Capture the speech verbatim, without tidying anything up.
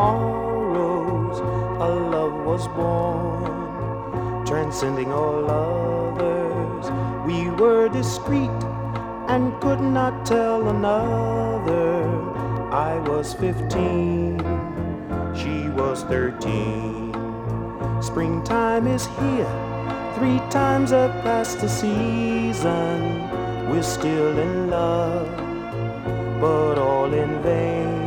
tomorrows, a love was born, transcending all others. We were discreet and could not tell another. I was fifteen, she was thirteen. Springtime is here, three times have passed the season. We're still in love, but all in vain.